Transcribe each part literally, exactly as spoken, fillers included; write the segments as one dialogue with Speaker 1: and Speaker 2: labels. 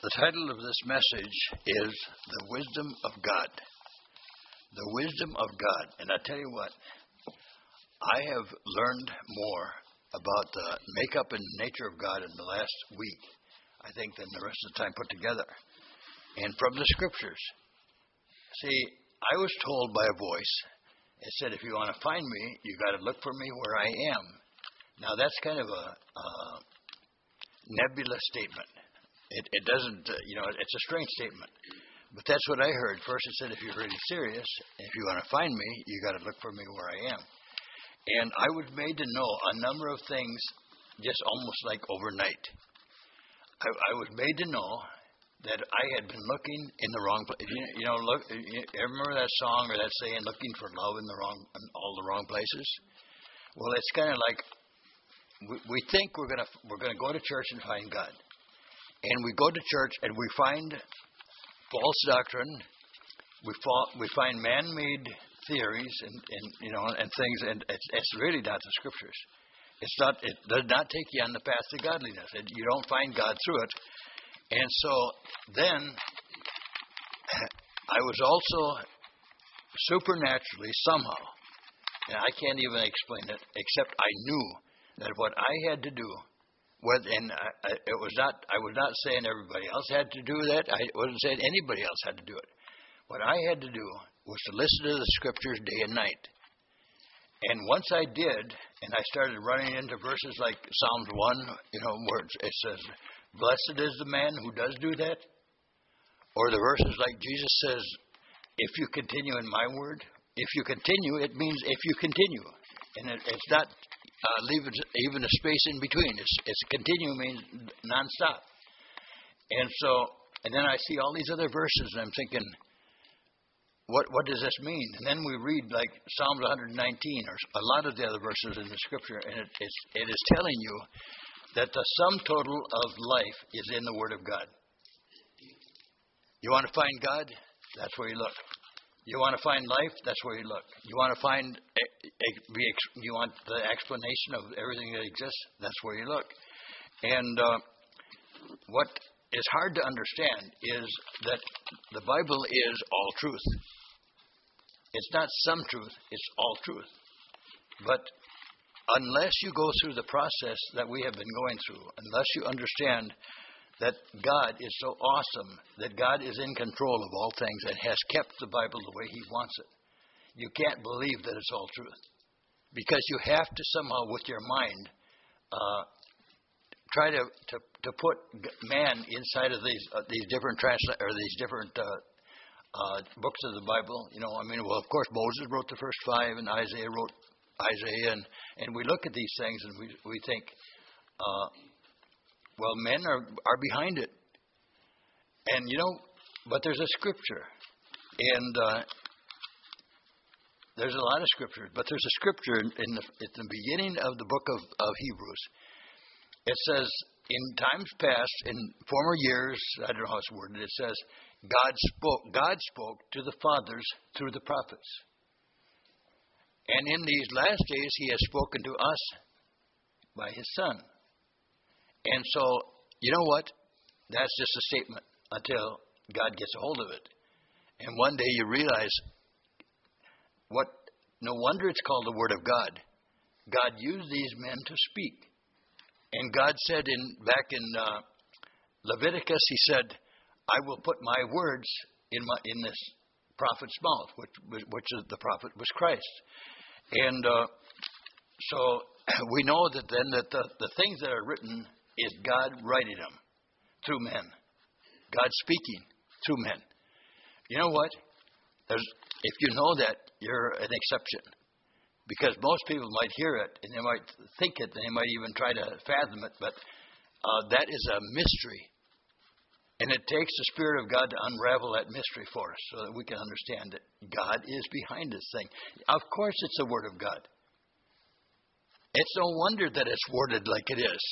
Speaker 1: The title of this message is The Wisdom of God. The Wisdom of God. And I tell you what, I have learned more about the makeup and nature of God in the last week, I think, than the rest of the time put together. And from the Scriptures. See, I was told by a voice, it said, if you want to find me, you got to look for me where I am. Now, that's kind of a, a nebulous statement. It, it doesn't, uh, you know, it's a strange statement. But that's what I heard. First, it said, if you're really serious, if you want to find me, you got to look for me where I am. And I was made to know a number of things just almost like overnight. I, I was made to know that I had been looking in the wrong place. You, you know, look. You remember that song or that saying, "Looking for love in the wrong, in all the wrong places." Well, it's kind of like we, we think we're gonna we're gonna go to church and find God, and we go to church and we find false doctrine. We fall, we find man-made theories and, and you know and things, and it's, it's really not the Scriptures. It's not. It does not take you on the path to godliness. It, you don't find God through it. And so then I was also supernaturally somehow, and I can't even explain it, except I knew that what I had to do, was, and I, it was not, I was not saying everybody else had to do that. I wasn't saying anybody else had to do it. What I had to do was to listen to the Scriptures day and night. And once I did, and I started running into verses like Psalms one, you know, where it says, blessed is the man who does do that. Or the verses like Jesus says, if you continue in my word. If you continue, it means if you continue. And it, it's not uh, leave it, even a space in between. It's, it's continue means nonstop. And so, and then I see all these other verses, and I'm thinking, what what does this mean? And then we read like Psalms one nineteen, or a lot of the other verses in the Scripture, and it, it's, it is telling you that the sum total of life is in the Word of God. You want to find God? That's where you look. You want to find life? That's where you look. You want to find, you want the explanation of everything that exists? That's where you look. And uh, what is hard to understand is that the Bible is all truth. It's not some truth, it's all truth. But unless you go through the process that we have been going through, unless you understand that God is so awesome, that God is in control of all things and has kept the Bible the way He wants it, you can't believe that it's all truth. Because you have to somehow, with your mind, uh, try to, to to put man inside of these uh, these different transla- or these different uh, uh, books of the Bible. You know, I mean, well, of course, Moses wrote the first five, and Isaiah wrote Isaiah, and, and we look at these things and we we think, uh, well, men are, are behind it. And, you know, but there's a Scripture. And uh, there's a lot of Scriptures. But there's a Scripture in, in the, at the beginning of the book of, of Hebrews. It says, in times past, in former years, I don't know how it's worded, it says, God spoke, God spoke to the fathers through the prophets. And in these last days, He has spoken to us by His Son. And so, you know what? That's just a statement until God gets a hold of it. And one day you realize, what? No wonder it's called the Word of God. God used these men to speak. And God said in back in uh, Leviticus, He said, I will put my words in my in this prophet's mouth, which, which is the prophet was Christ. And uh, so we know that then that the, the things that are written is God writing them through men. God speaking through men. You know what? There's, if you know that, you're an exception. Because most people might hear it, and they might think it, and they might even try to fathom it, but uh, that is a mystery. And it takes the Spirit of God to unravel that mystery for us so that we can understand that God is behind this thing. Of course it's the Word of God. It's no wonder that it's worded like it is.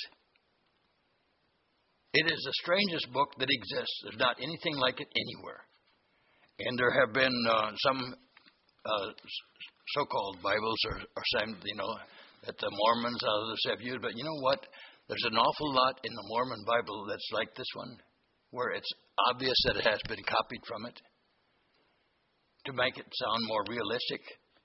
Speaker 1: It is the strangest book that exists. There's not anything like it anywhere. And there have been uh, some uh, so-called Bibles or, or some, you know, that the Mormons others have used. But you know what? There's an awful lot in the Mormon Bible that's like this one. where it's obvious that it has been copied from it to make it sound more realistic.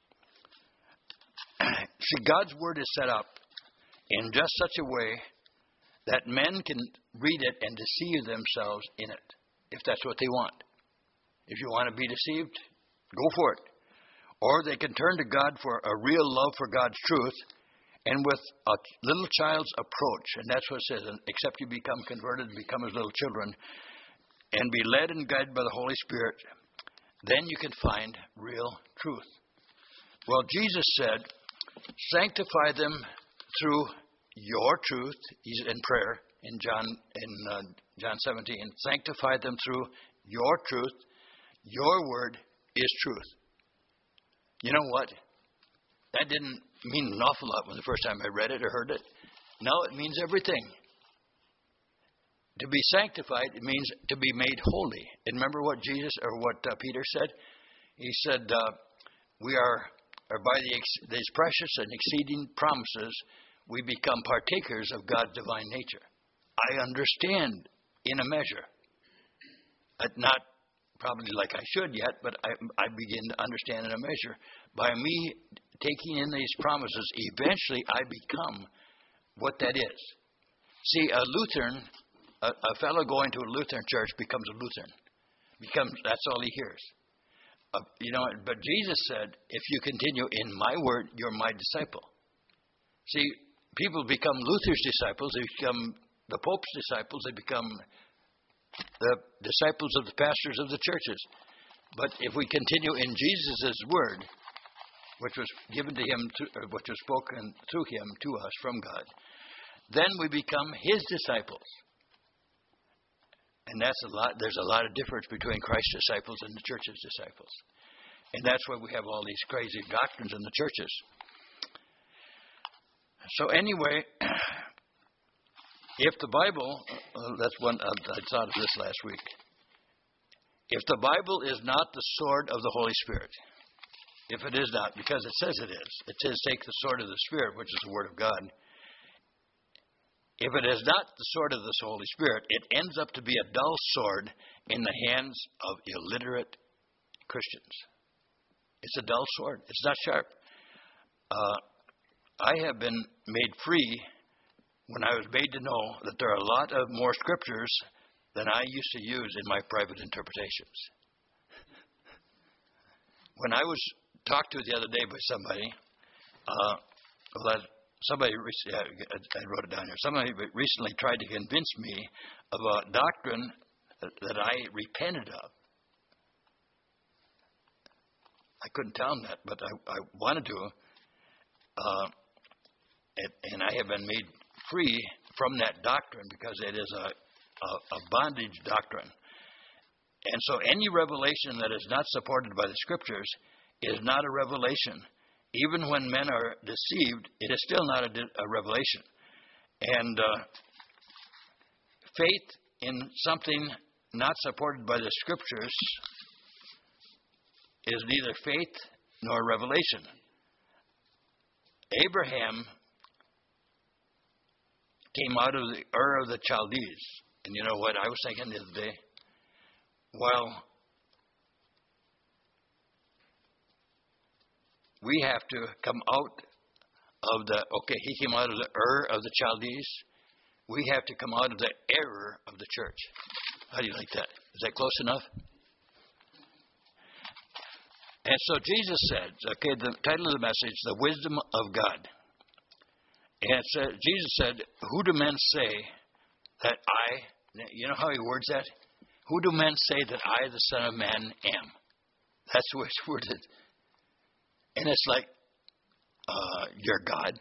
Speaker 1: See, God's Word is set up in just such a way that men can read it and deceive themselves in it, if that's what they want. If you want to be deceived, go for it. Or they can turn to God for a real love for God's truth, and with a little child's approach, and that's what it says, except you become converted and become as little children, and be led and guided by the Holy Spirit, then you can find real truth. Well, Jesus said, sanctify them through your truth. He's in prayer in John in uh, John seventeen. Sanctify them through your truth. Your word is truth. You know what? That didn't mean an awful lot when the first time I read it or heard it. Now it means everything. To be sanctified, it means to be made holy. And remember what Jesus or what uh, Peter said? He said, uh, "We are, or by the ex- these precious and exceeding promises, we become partakers of God's divine nature." I understand in a measure, but not probably like I should yet, but I, I begin to understand in a measure. By me taking in these promises, eventually I become what that is. See, a Lutheran, a, a fellow going to a Lutheran church becomes a Lutheran. Becomes that's all he hears. Uh, you know, but Jesus said, if you continue in my word, you're my disciple. See, people become Luther's disciples, they become the Pope's disciples, they become the disciples of the pastors of the churches. But if we continue in Jesus' word, which was given to him, to, or which was spoken through him to us from God, then we become his disciples. And that's a lot. There's a lot of difference between Christ's disciples and the church's disciples. And that's why we have all these crazy doctrines in the churches. So anyway, if the Bible, uh, that's one, uh, I thought of this last week. If the Bible is not the sword of the Holy Spirit, if it is not, because it says it is, it says take the sword of the Spirit, which is the Word of God. If it is not the sword of the Holy Spirit, it ends up to be a dull sword in the hands of illiterate Christians. It's a dull sword. It's not sharp. Uh, I have been made free when I was made to know that there are a lot of more scriptures than I used to use in my private interpretations. When I was talked to the other day by somebody, uh, well, somebody, I wrote it down here, somebody recently tried to convince me of a doctrine that I repented of. I couldn't tell him that, but I, I wanted to. Uh, and, and I have been made free from that doctrine because it is a, a, a bondage doctrine. And so any revelation that is not supported by the Scriptures is not a revelation. Even when men are deceived, it is still not a, a revelation. And uh, faith in something not supported by the Scriptures is neither faith nor revelation. Abraham came out of the Ur of the Chaldees. And you know what I was thinking the other day? Well, we have to come out of the, okay, he came out of the Ur of the Chaldees. We have to come out of the error of the church. How do you like that? Is that close enough? And so Jesus said, okay, the title of the message, The Wisdom of God. And it said, Jesus said, who do men say that I, you know how he words that? Who do men say that I, the Son of Man, am? That's the way it's worded. And it's like, uh, you're God.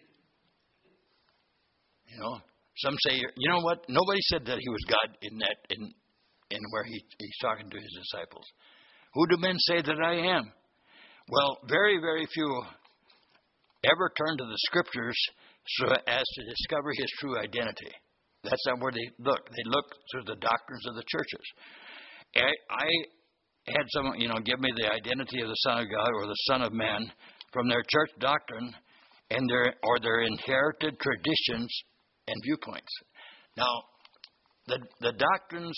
Speaker 1: You know, some say, you're, you know what? Nobody said that he was God in that, in, in where he, he's talking to his disciples. Who do men say that I am? Well, very, very few ever turn to the Scriptures so as to discover his true identity. That's not where they look. They look through the doctrines of the churches. I, I had someone, you know, give me the identity of the Son of God or the Son of Man from their church doctrine and their or their inherited traditions and viewpoints. Now, the the doctrines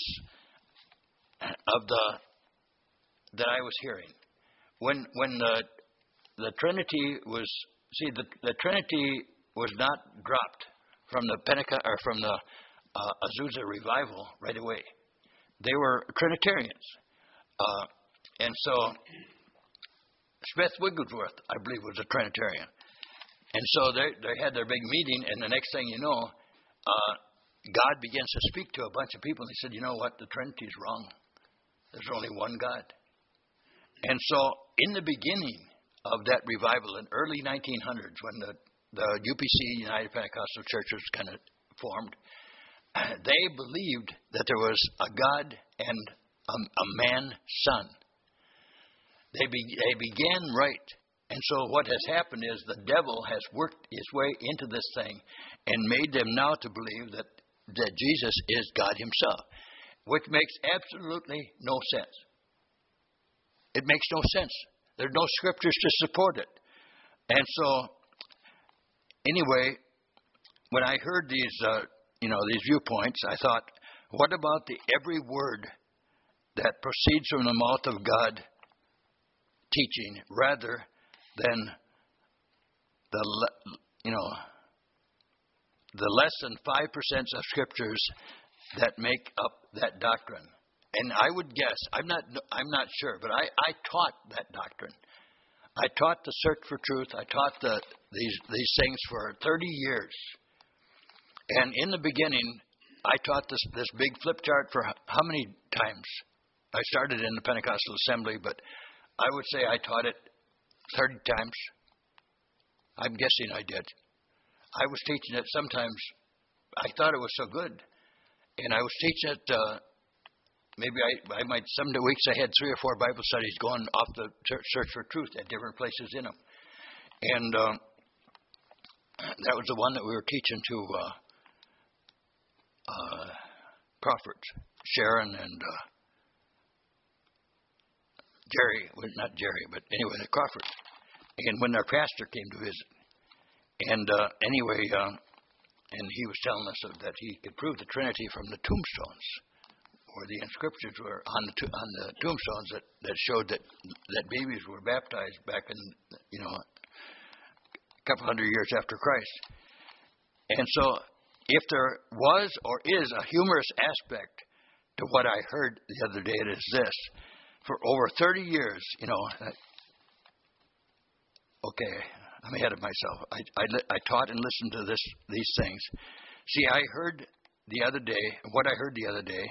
Speaker 1: of the that I was hearing, when when the the Trinity was see the the Trinity was not dropped from the Pentecost or from the uh, Azusa revival right away. They were Trinitarians, uh, and so Smith Wigglesworth, I believe, was a Trinitarian, and so they they had their big meeting, and the next thing you know, uh, God begins to speak to a bunch of people, and he said, "You know what? The Trinity is wrong. There's only one God." And so, in the beginning of that revival in early nineteen hundreds, when the the U P C, United Pentecostal Church, was kind of formed, they believed that there was a God and a, a man son. They be, they began right. And so what has happened is the devil has worked his way into this thing and made them now to believe that, that Jesus is God himself, which makes absolutely no sense. It makes no sense. There's no scriptures to support it. And so, anyway, when I heard these, uh, you know, these viewpoints, I thought, what about the every word that proceeds from the mouth of God teaching rather than the, you know, the less than five percent of scriptures that make up that doctrine? And I would guess, I'm not, I'm not sure, but I, I taught that doctrine. I taught the search for truth. I taught the, these these things for thirty years. And in the beginning, I taught this, this big flip chart for how many times? I started in the Pentecostal Assembly, but I would say I taught it thirty times. I'm guessing I did. I was teaching it sometimes. I thought it was so good. And I was teaching it, uh, maybe I, I might, some weeks I had three or four Bible studies going off the search for truth at different places in them. And um, that was the one that we were teaching to uh, uh, Crawfords, Sharon and uh, Jerry, well, not Jerry, but anyway, the Crawfords. And when their pastor came to visit. And uh, anyway, uh, and he was telling us that he could prove the Trinity from the tombstones, where the inscriptions were on the on the tombstones that, that showed that that babies were baptized back in, you know, a couple hundred years after Christ. And so, if there was or is a humorous aspect to what I heard the other day, it is this: for over thirty years, you know, okay, I'm ahead of myself. I, I, I taught and listened to this these things. See, I heard the other day, what I heard the other day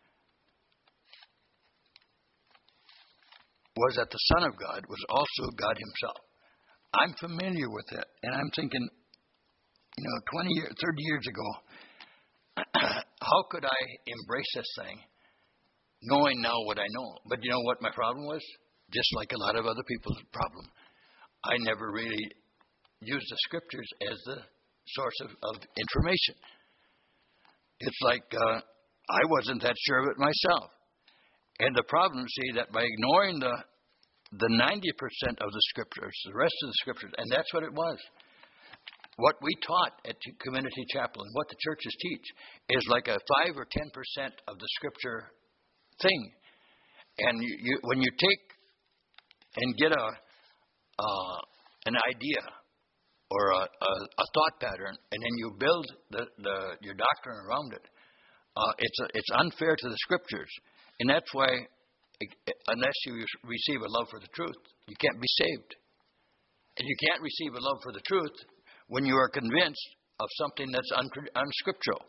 Speaker 1: was that the Son of God was also God himself. I'm familiar with it, and I'm thinking, you know, twenty years, thirty years ago, how could I embrace this thing, knowing now what I know? But you know what my problem was? Just like a lot of other people's problem. I never really used the scriptures as the source of, of information. It's like uh, I wasn't that sure of it myself. And the problem, see, that by ignoring the the ninety percent of the scriptures, the rest of the scriptures, and that's what it was. What we taught at Community Chapel and what the churches teach is like a five or ten percent of the scripture thing. And you, you, when you take and get a uh, an idea or a, a, a thought pattern, and then you build the, the your doctrine around it, uh, it's a, it's unfair to the scriptures, and that's why, unless you receive a love for the truth, you can't be saved, and you can't receive a love for the truth when you are convinced of something that's un, unscriptural.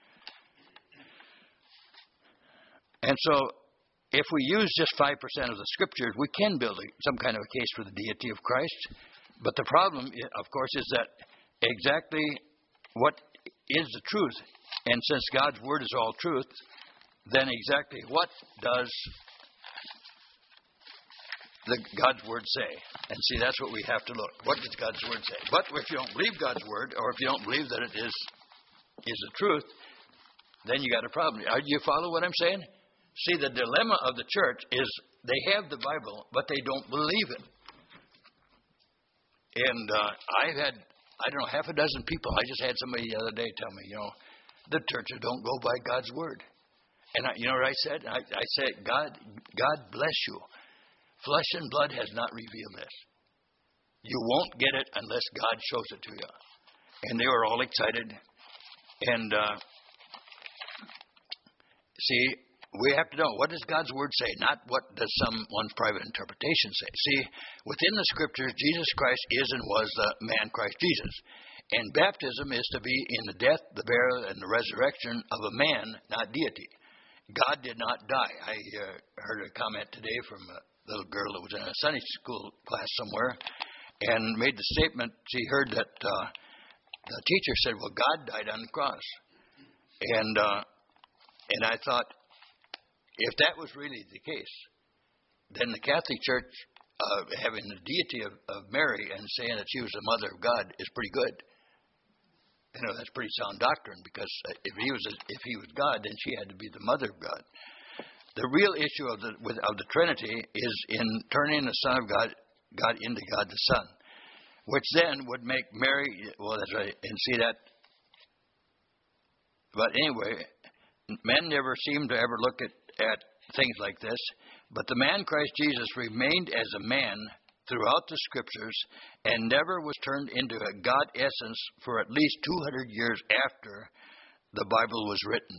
Speaker 1: And so, if we use just five percent of the scriptures, we can build a, some kind of a case for the deity of Christ. But the problem, of course, is that exactly what is the truth? And since God's word is all truth, then exactly what does the God's word say? And see, that's what we have to look. What does God's word say? But if you don't believe God's word, or if you don't believe that it is is the truth, then you got a problem. Do you follow what I'm saying? See, the dilemma of the church is they have the Bible, but they don't believe it. And uh, I've had, I don't know, half a dozen people. I just had somebody the other day tell me, you know, The churches don't go by God's word. And I, you know what I said? I, I said, God, God bless you. Flesh and blood has not revealed this. You won't get it unless God shows it to you. And they were all excited. And uh, see, we have to know, what does God's word say? Not what does someone's private interpretation say. See, within the scriptures, Jesus Christ is and was the man Christ Jesus. And baptism is to be in the death, the burial, and the resurrection of a man, not deity. God did not die. I uh, heard a comment today from a little girl that was in a Sunday school class somewhere and made the statement, she heard that uh, the teacher said, well, God died on the cross. And, uh, and I thought, if that was really the case, then the Catholic Church uh, having the deity of, of Mary and saying that she was the mother of God is pretty good. You know, that's pretty sound doctrine, because if he was a, if he was God, then she had to be the mother of God. The real issue of the with, of the Trinity is in turning the Son of God God into God the Son, which then would make Mary. Well, that's right, and see that. But anyway, men never seem to ever look at at things like this. But the man Christ Jesus remained as a man throughout the scriptures and never was turned into a God essence for at least two hundred years after the Bible was written.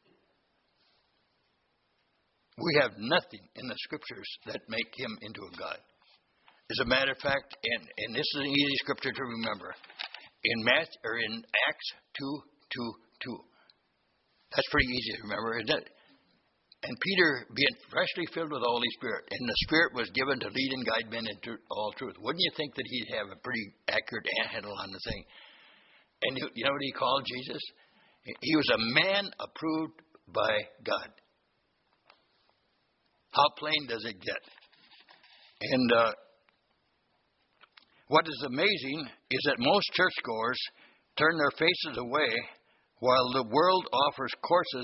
Speaker 1: We have nothing in the scriptures that make him into a God. As a matter of fact, and, and this is an easy scripture to remember, in Matthew, or in Acts two, two, two. That's pretty easy to remember, isn't it? And Peter, being freshly filled with the Holy Spirit, and the Spirit was given to lead and guide men into all truth. Wouldn't you think that he'd have a pretty accurate handle on the thing? And you, you know what he called Jesus? He was a man approved by God. How plain does it get? And uh, what is amazing is that most churchgoers turn their faces away while the world offers courses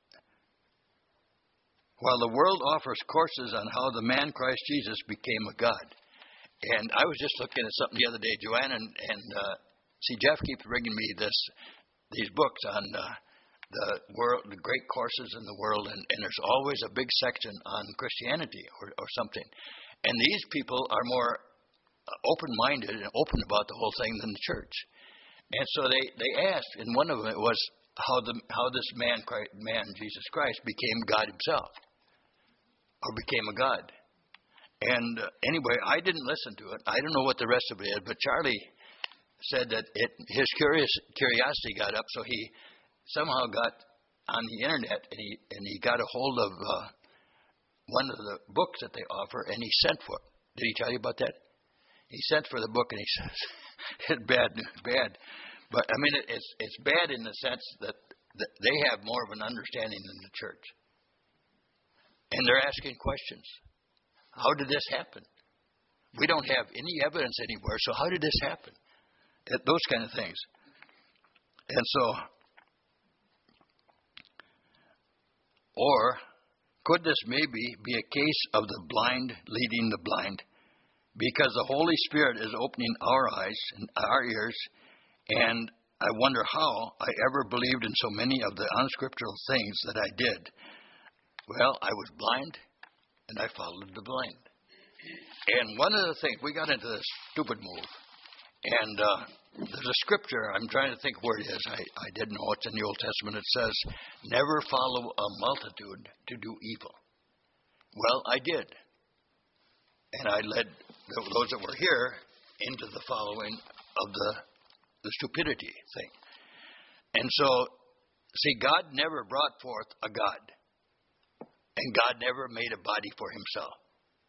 Speaker 1: While the world offers courses on how the man Christ Jesus became a God. And I was just looking at something the other day. Joanne and, and uh, see, Jeff keeps bringing me this these books on uh, the world, the great courses in the world, and, and there's always a big section on Christianity or, or something. And these people are more open-minded and open about the whole thing than the church. And so they, they asked, and one of them it was how the how this man, Christ, man Jesus Christ became God himself. Or became a God. And uh, anyway, I didn't listen to it. I don't know what the rest of it is, but Charlie said that it, his curious, curiosity got up, so he somehow got on the internet, and he and he got a hold of uh, one of the books that they offer, and he sent for it. Did he tell you about that? He sent for the book, and he says, it's bad news, bad. But, I mean, it, it's, it's bad in the sense that, that they have more of an understanding than the church. And they're asking questions. How did this happen? We don't have any evidence anywhere, so how did this happen? Those kind of things. And so, or could this maybe be a case of the blind leading the blind? Because the Holy Spirit is opening our eyes and our ears, and I wonder how I ever believed in so many of the unscriptural things that I did. Well, I was blind, and I followed the blind. And one of the things, we got into this stupid move, and uh, there's a scripture, I'm trying to think where it is. I, I did know it's in the Old Testament. It says, never follow a multitude to do evil. Well, I did. And I led those that were here into the following of the, the stupidity thing. And so, see, God never brought forth a God. And God never made a body for himself.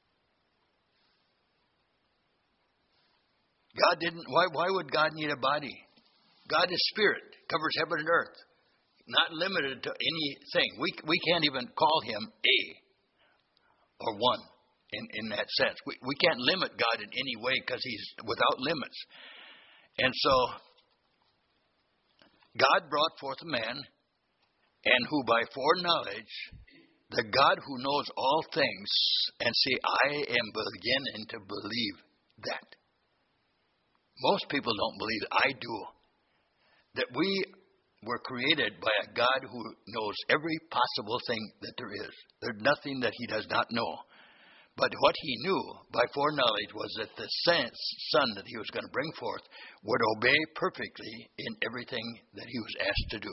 Speaker 1: God didn't, why, why would God need a body? God is spirit, covers heaven and earth. Not limited to anything. We, we can't even call him a or one in, in that sense. We, we can't limit God in any way because he's without limits. And so, God brought forth a man, and who by foreknowledge, the God who knows all things, and see, I am beginning to believe that. Most people don't believe it. I do. That we were created by a God who knows every possible thing that there is. There's nothing that he does not know. But what he knew by foreknowledge was that the son that he was going to bring forth would obey perfectly in everything that he was asked to do.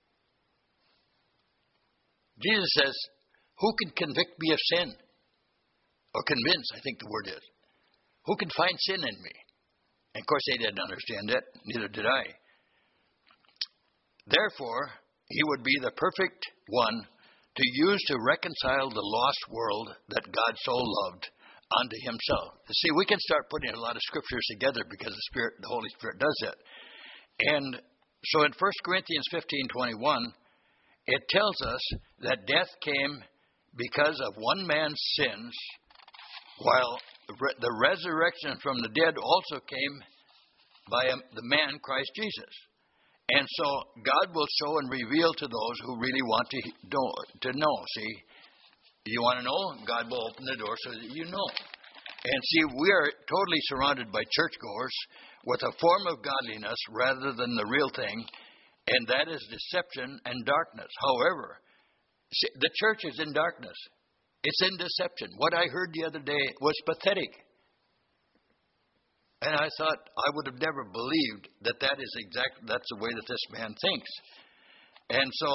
Speaker 1: Jesus says, who can convict me of sin? Or convince, I think the word is. Who can find sin in me? And of course they didn't understand that. Neither did I. Therefore, he would be the perfect one to use to reconcile the lost world that God so loved unto himself. See, we can start putting a lot of scriptures together because the Spirit, the Holy Spirit does that. And so in First Corinthians fifteen twenty-one, it tells us that death came because of one man's sins, while the resurrection from the dead also came by the man Christ Jesus. And so God will show and reveal to those who really want to know. To know. See, you want to know? God will open the door so that you know. And see, we are totally surrounded by churchgoers with a form of godliness rather than the real thing, and that is deception and darkness. However, see, the church is in darkness. It's in deception. What I heard the other day was pathetic. And I thought, I would have never believed that that is exactly, that's the way that this man thinks. And so,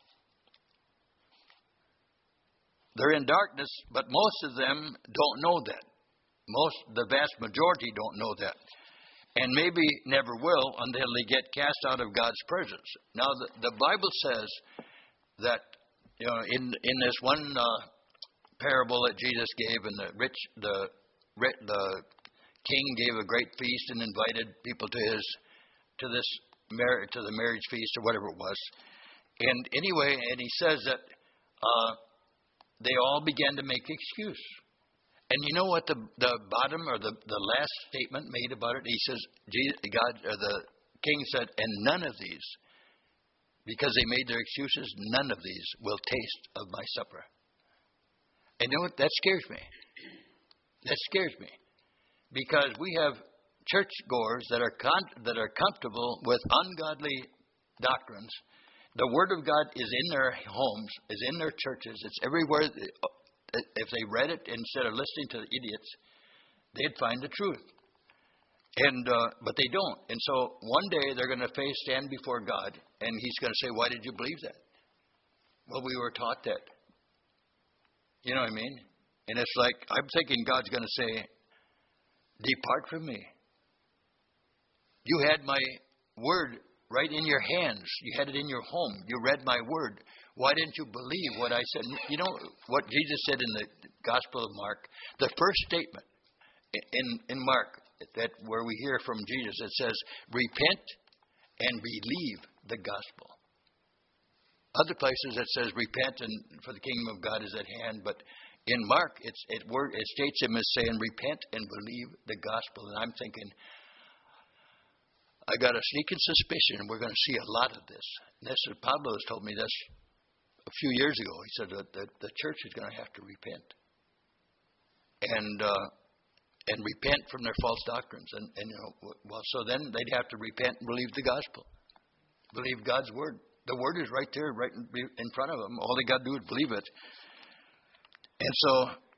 Speaker 1: they're in darkness, but most of them don't know that. Most, the vast majority don't know that. And maybe never will until they get cast out of God's presence. Now, the, the Bible says that, you know, in, in this one uh, parable that Jesus gave, and the rich, the, the king gave a great feast and invited people to his, to this, mar- to the marriage feast or whatever it was. And anyway, and he says that uh, they all began to make excuse. And you know what the the bottom or the, the last statement made about it? He says, Jesus, God, or the king said, and none of these, because they made their excuses, none of these will taste of my supper. And you know what? That scares me. That scares me. Because we have churchgoers that are con- that are comfortable with ungodly doctrines. The Word of God is in their homes, is in their churches. It's everywhere. If they read it instead of listening to the idiots, they'd find the truth. And uh, but they don't. And so one day they're going to face stand before God, and He's going to say, "Why did you believe that?" Well, we were taught that. You know what I mean? And it's like I'm thinking God's going to say, depart from me. You had my word right in your hands. You had it in your home. You read my word. Why didn't you believe what I said? You know what Jesus said in the Gospel of Mark? The first statement in, in Mark, that where we hear from Jesus, it says, repent and believe the gospel. Other places it says, repent and for the kingdom of God is at hand. But in Mark, it's, it, word, it states him as saying, repent and believe the gospel. And I'm thinking, I got a sneaking suspicion we're going to see a lot of this. And this is, Pablo has told me this a few years ago. He said that the, the church is going to have to repent. And uh, and repent from their false doctrines. And, and you know, well, so then they'd have to repent and believe the gospel. Believe God's word. The word is right there, right in front of them. All they got to do is believe it. And so,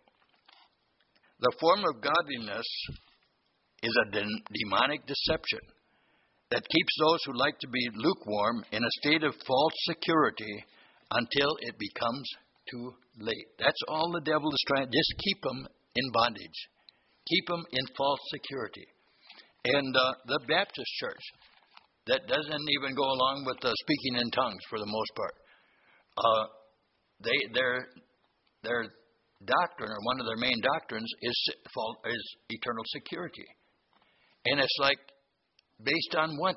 Speaker 1: the form of godliness is a de- demonic deception that keeps those who like to be lukewarm in a state of false security until it becomes too late. That's all the devil is trying. Just keep them in bondage. Keep them in false security. And uh, the Baptist church, that doesn't even go along with uh, speaking in tongues for the most part. Uh, they their their doctrine, or one of their main doctrines, is is eternal security, and it's like based on what?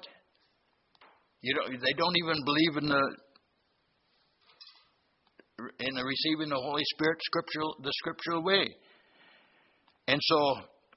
Speaker 1: You know, they don't even believe in the in the receiving the Holy Spirit scriptural the scriptural way, and so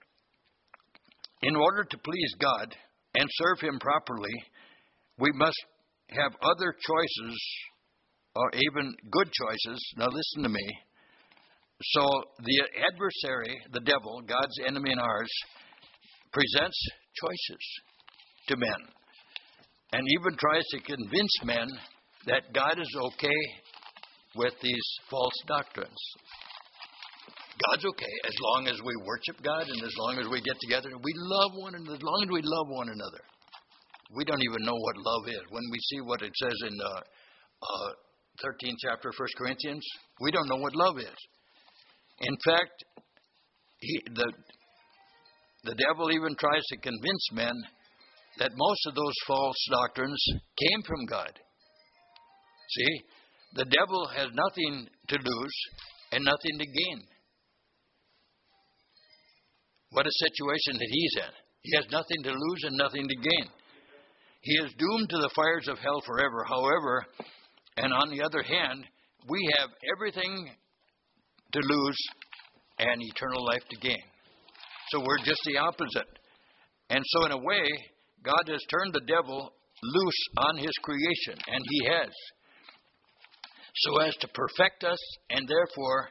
Speaker 1: in order to please God and serve Him properly, we must have other choices, or even good choices. Now listen to me. So the adversary, the devil, God's enemy and ours, presents choices to men. and even tries to convince men that God is okay with these false doctrines. God's okay as long as we worship God and as long as we get together and we love one another, as long as we love one another. We don't even know what love is. When we see what it says in the uh, thirteenth chapter of First Corinthians, we don't know what love is. In fact, he, the, the devil even tries to convince men that most of those false doctrines came from God. See, the devil has nothing to lose and nothing to gain. What a situation that he's in. He has nothing to lose and nothing to gain. He is doomed to the fires of hell forever. However, and on the other hand, we have everything to lose and eternal life to gain. So we're just the opposite. And so in a way, God has turned the devil loose on his creation, and he has, so as to perfect us and therefore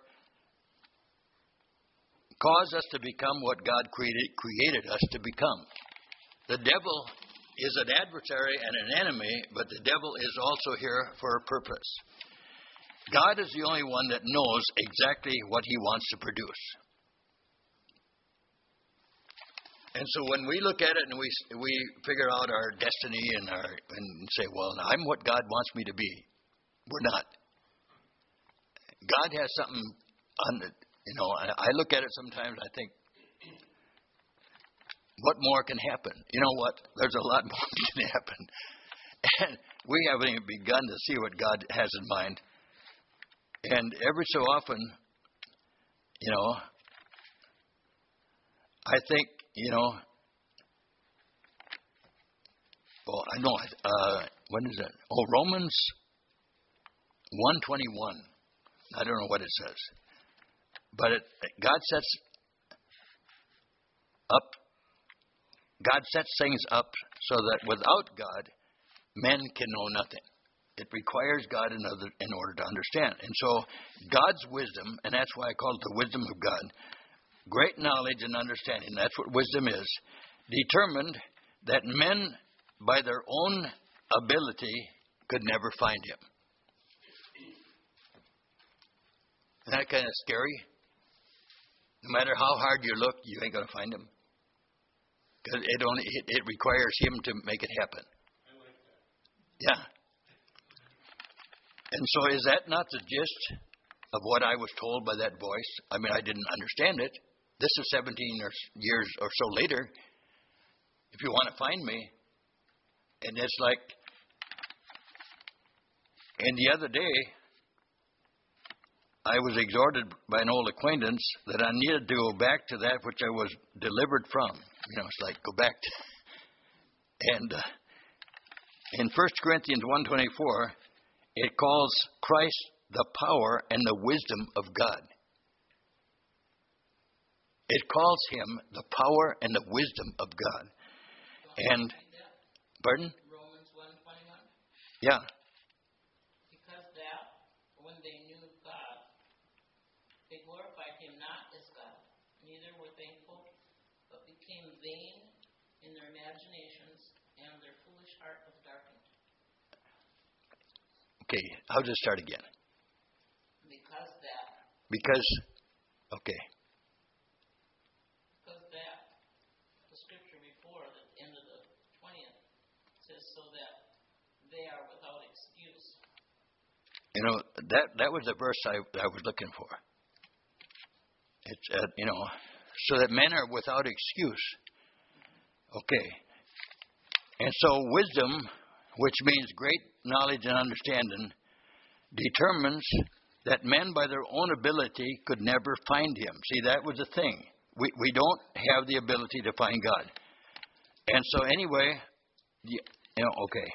Speaker 1: cause us to become what God created, created us to become. The devil is an adversary and an enemy, but the devil is also here for a purpose. God is the only one that knows exactly what he wants to produce. And so when we look at it and we we figure out our destiny and our and say, well, I'm what God wants me to be, we're not. God has something on it. You know, I, I look at it sometimes, I think, what more can happen? You know what? There's a lot more that can happen. And we haven't even begun to see what God has in mind. And every so often, you know, I think, you know, well, I know, uh, what is it? Oh, Romans one twenty-one. I don't know what it says. But it, God sets up, God sets things up so that without God, men can know nothing. It requires God in order, in order to understand. And so God's wisdom, and that's why I call it the wisdom of God, great knowledge and understanding, that's what wisdom is, determined that men, by their own ability, could never find him. Isn't that kind of scary? No matter how hard you look, you ain't going to find him. Because it only it, it requires him to make it happen. I like that. Yeah. And so is that not the gist of what I was told by that voice? I mean, I didn't understand it. This is seventeen or years or so later. If you want to find me. And it's like, and the other day, I was exhorted by an old acquaintance that I needed to go back to that which I was delivered from. You know, it's like, go back to. And uh, in First Corinthians one twenty-four, it calls Christ the power and the wisdom of God. It calls him the power and the wisdom of God. And, pardon?
Speaker 2: Romans one twenty-one?
Speaker 1: Yeah.
Speaker 2: Because that, when they knew God, they glorified him not as God, neither were thankful, but became vain in their imaginations, and their foolish heart was darkened.
Speaker 1: Okay, I'll just start again.
Speaker 2: Because that.
Speaker 1: Because, okay.
Speaker 2: Because that, the scripture before, the end of the twentieth, says so that they are without excuse.
Speaker 1: You know, that that was the verse I, I was looking for. It's, uh, you know, so that men are without excuse. Okay. And so wisdom, which means great knowledge and understanding, determines that men by their own ability could never find him. See, that was the thing. We we don't have the ability to find God. And so anyway, you know, okay.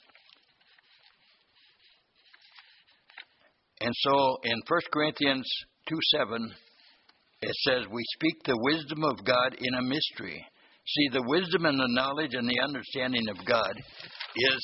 Speaker 1: And so in First Corinthians two seven, it says, we speak the wisdom of God in a mystery. See, the wisdom and the knowledge and the understanding of God is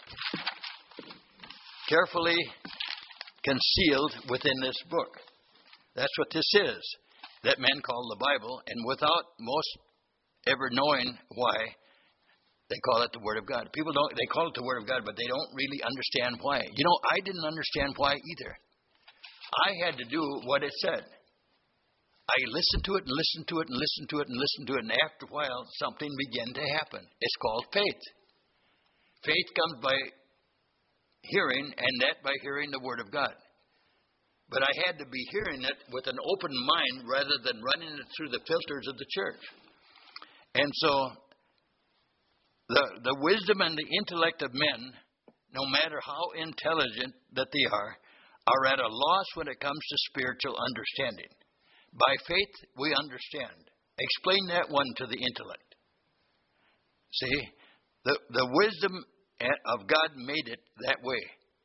Speaker 1: carefully concealed within this book. That's what this is, that men call the Bible, and without most ever knowing why, They call it the Word of God. People don't, they call it the Word of God, but they don't really understand why. You know, I didn't understand why either. I had to do what it said. I listened to it and listened to it and listened to it and listened to it, and after a while, something began to happen. It's called faith. Faith comes by hearing, and that by hearing the Word of God. But I had to be hearing it with an open mind rather than running it through the filters of the church. And so, the, the wisdom and the intellect of men, no matter how intelligent that they are, are at a loss when it comes to spiritual understanding. By faith, we understand. Explain that one to the intellect. See, the, the wisdom of God made it that way.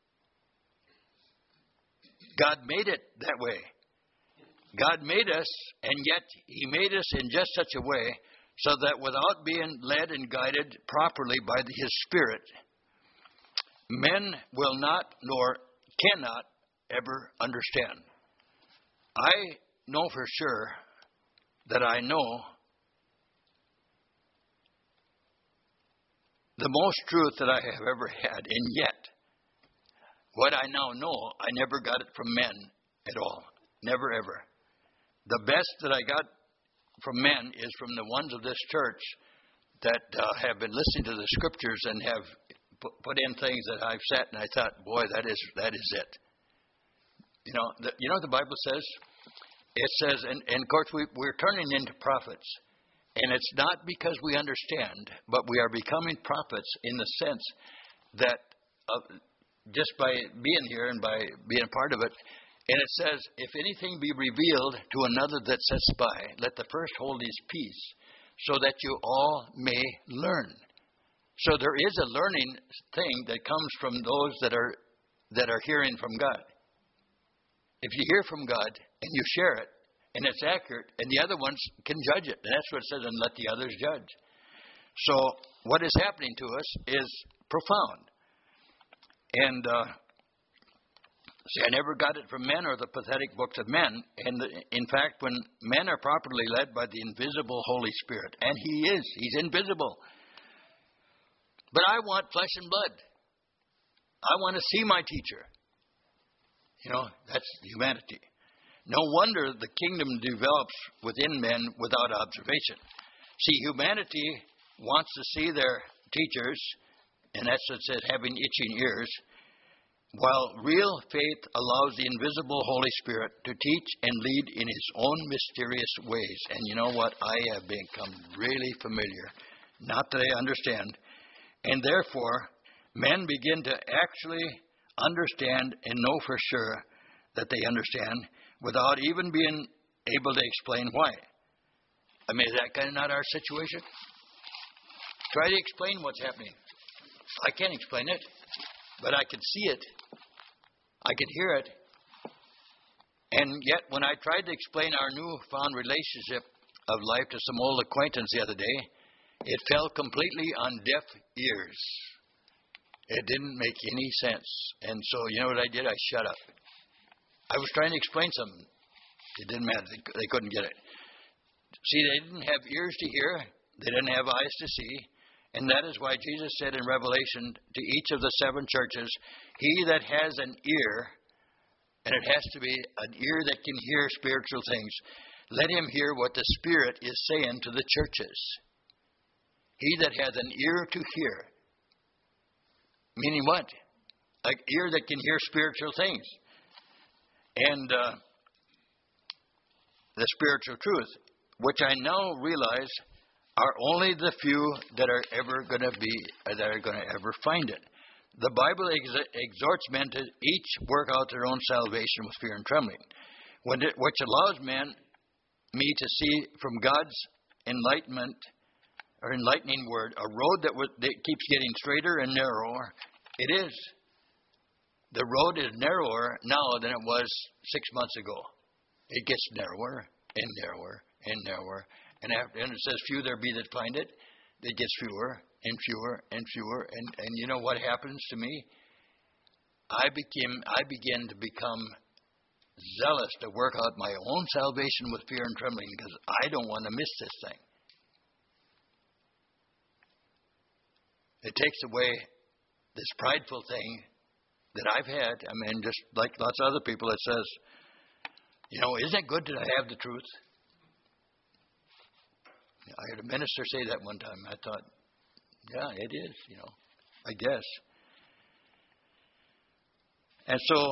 Speaker 1: God made it that way. God made us, and yet He made us in just such a way so that without being led and guided properly by His Spirit, men will not nor cannot ever understand. I know for sure that I know the most truth that I have ever had, and yet what I now know, I never got it from men at all. Never ever. The best that I got from men is from the ones of this church that uh, have been listening to the scriptures and have put, put in things that I've sat and I thought, boy, that is that is it. You know, the, you know what the Bible says? It says, and, and of course we, we're turning into prophets. And it's not because we understand, but we are becoming prophets in the sense that uh, just by being here and by being a part of it. And it says, if anything be revealed to another that sits by, let the first hold his peace, so that you all may learn. So there is a learning thing that comes from those that are that are hearing from God. If you hear from God and you share it, and it's accurate, and the other ones can judge it. And that's what it says, and let the others judge. So what is happening to us is profound. And uh, see, I never got it from men or the pathetic books of men. And the, in fact, when men are properly led by the invisible Holy Spirit, and He is, He's invisible. But I want flesh and blood. I want to see my teacher. You know, that's humanity. No wonder the kingdom develops within men without observation. See, humanity wants to see their teachers, and that's what it says, having itching ears, while real faith allows the invisible Holy Spirit to teach and lead in His own mysterious ways. And you know what? I have become really familiar. Not that I understand. And therefore, men begin to actually understand and know for sure that they understand without even being able to explain why. I mean, is that kind of not our situation? Try to explain what's happening. I can't explain it, but I can see it. I can hear it. And yet, when I tried to explain our newfound relationship of life to some old acquaintance the other day, it fell completely on deaf ears. It didn't make any sense. And so, you know what I did? I shut up. I was trying to explain something. It didn't matter. They, they couldn't get it. See, they didn't have ears to hear. They didn't have eyes to see. And that is why Jesus said in Revelation to each of the seven churches, he that has an ear, and it has to be an ear that can hear spiritual things, let him hear what the Spirit is saying to the churches. He that has an ear to hear. Meaning what? An ear that can hear spiritual things. And uh, the spiritual truth, which I now realize are only the few that are ever going to be, that are going to ever find it. The Bible ex- exhorts men to each work out their own salvation with fear and trembling, when it, which allows men, me to see from God's enlightenment or enlightening word, a road that, w- that keeps getting straighter and narrower. It is. The road is narrower now than it was six months ago. It gets narrower and narrower and narrower. And, after, and it says, few there be that find it. It gets fewer and fewer and fewer. And, and you know what happens to me? I became, I began to become zealous to work out my own salvation with fear and trembling because I don't want to miss this thing. It takes away this prideful thing that I've had. I mean, just like lots of other people, it says, you know, isn't it good to have the truth? I heard a minister say that one time. I thought, yeah, it is, you know, I guess. And so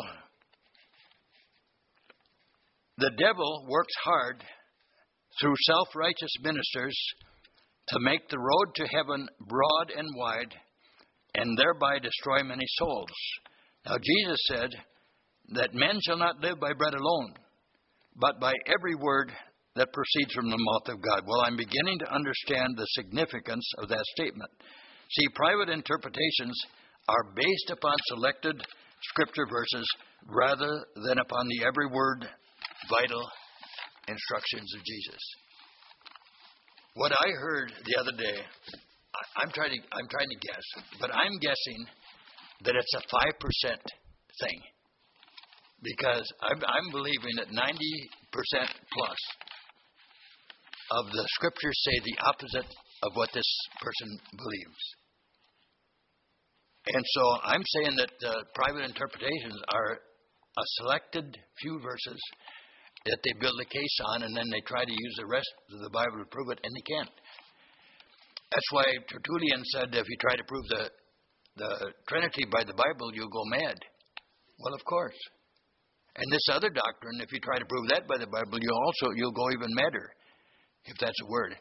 Speaker 1: the devil works hard through self-righteous ministers to make the road to heaven broad and wide and thereby destroy many souls. Now, Jesus said that men shall not live by bread alone, but by every word that proceeds from the mouth of God. Well, I'm beginning to understand the significance of that statement. See, private interpretations are based upon selected Scripture verses rather than upon the every word vital instructions of Jesus. What I heard the other day, I, I'm trying to I'm trying to guess, but I'm guessing that it's a five percent thing, because I'm, I'm believing that ninety percent plus of the Scriptures say the opposite of what this person believes. And so I'm saying that uh, private interpretations are a selected few verses that they build a case on, and then they try to use the rest of the Bible to prove it, and they can't. That's why Tertullian said, if you try to prove the, the Trinity by the Bible, you'll go mad. Well, of course. And this other doctrine, if you try to prove that by the Bible, you'll also you'll go even madder, if that's a word.